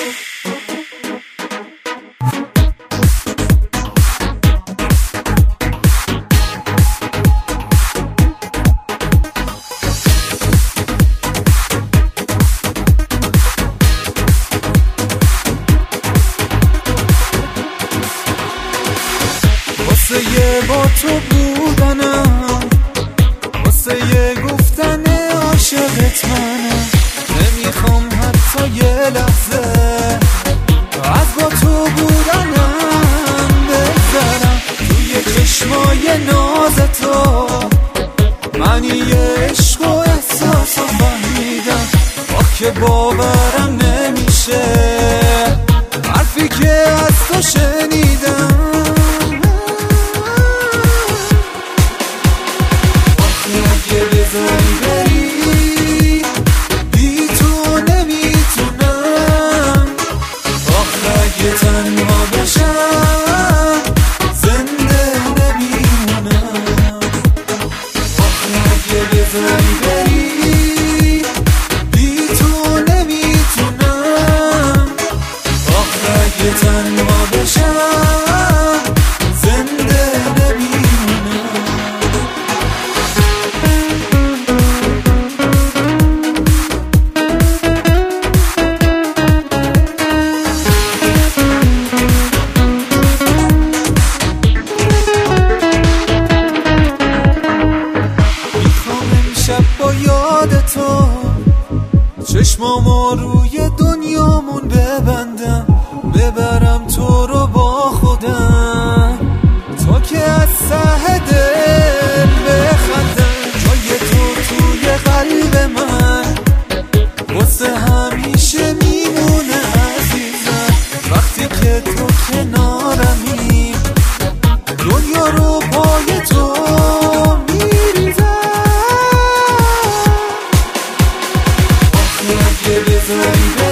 واسه یه با تو بودنم، واسه یه گفتن عاشقت منم. نمیخوام حتی یه لحظه از با تو بودنم بگذرم. توی چشمای ناز تو من یه عشق و احساس رو فهمیدم. که باورم نمیشه حرفی که از تو شنیدم. اگه بذاری بری بی تو نمیتونم. اگه تنها بشم زنده نمیمونم. اگه بذاری بری بی تو نمیتونم. اگه تنها بشم زنده نمیمونم. شب با یاد تو چشمامو روی دنیامون ببندم. ببرم تو رو با خودم تا که از ته دل بخندم. جای تو توی قلب من واسه همیشه میمونه عزیزم. وقتی که تو کنارمی دنیا رو پای تو اگه بذاری